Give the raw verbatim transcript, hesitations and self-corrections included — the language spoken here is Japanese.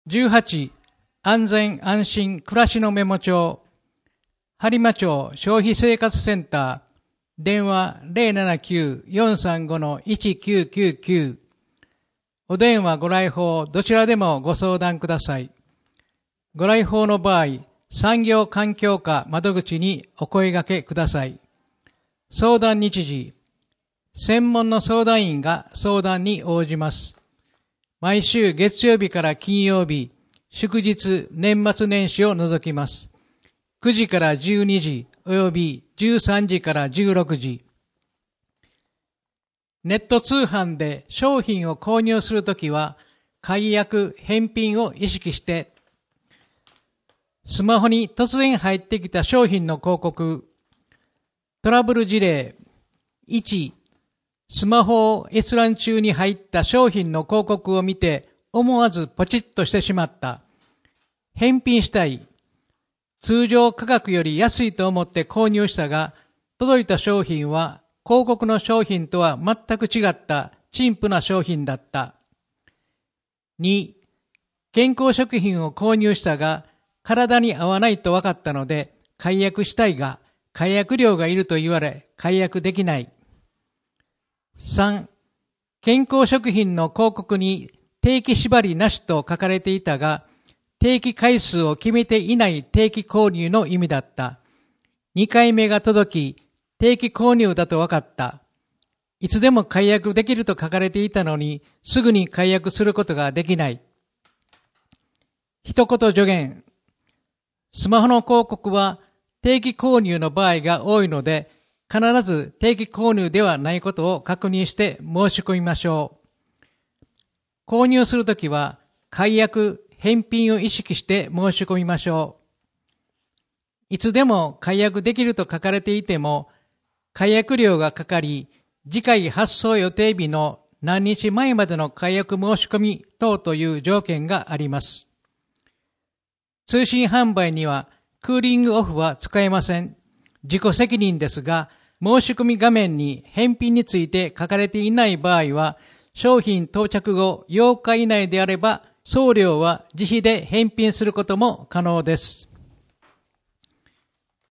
じゅうはち、安全安心暮らしのメモ帳。播磨町消費生活センター。電話 ゼロななきゅう よんさんご いちきゅうきゅうきゅう。お電話ご来訪どちらでもご相談ください。ご来訪の場合、産業環境課窓口にお声掛けください。相談日時。専門の相談員が相談に応じます。毎週月曜日から金曜日、祝日、年末年始を除きます。くじからじゅうにじおよびじゅうさんじからじゅうろくじ。ネット通販で商品を購入するときは、解約、返品を意識して、スマホに突然入ってきた商品の広告、トラブル事例、いち、スマホを閲覧中に入った商品の広告を見て思わずポチッとしてしまった。返品したい。通常価格より安いと思って購入したが、届いた商品は広告の商品とは全く違った陳腐な商品だった。に、健康食品を購入したが、体に合わないと分かったので解約したいが、解約料がいると言われ解約できない。さん、健康食品の広告に定期縛りなしと書かれていたが、定期回数を決めていない定期購入の意味だった。にかいめが届き、定期購入だと分かった。いつでも解約できると書かれていたのに、すぐに解約することができない。一言助言。スマホの広告は定期購入の場合が多いので、必ず定期購入ではないことを確認して申し込みましょう。購入するときは解約、返品を意識して申し込みましょう。いつでも解約できると書かれていても、解約料がかかり、次回発送予定日の何日前までの解約申し込み等という条件があります。通信販売にはクーリングオフは使えません。自己責任ですが、申し込み画面に返品について書かれていない場合は、商品到着後ようか以内であれば、送料は自費で返品することも可能です。